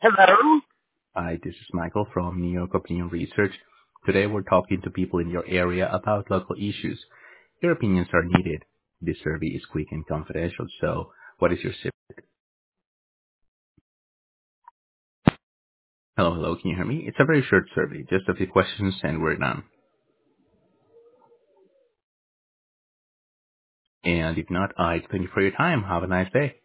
Hello? Hi, this is Michael from New York Opinion Research. Today we're talking to people in your area about local issues. Your opinions are needed. This survey is quick and confidential, so what is your zip? Hello, can you hear me? It's a very short survey, just a few questions and we're done. And if not, I thank you for your time. Have a nice day.